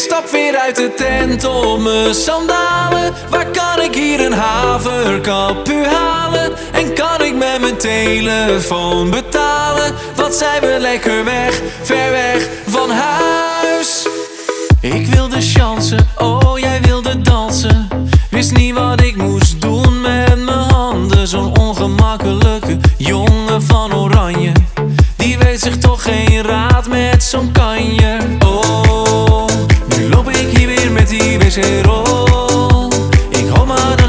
stap weer uit de tent op mijn sandalen. Waar kan ik hier een haverkapu halen? En kan ik met mijn telefoon betalen? Wat zijn we lekker weg, ver weg van huis. Ik wilde chansen, oh jij wilde dansen. Wist niet wat ik moest doen met mijn handen. Zo'n ongemakkelijke jongen van Oranje, die weet zich toch geen raad met zo'n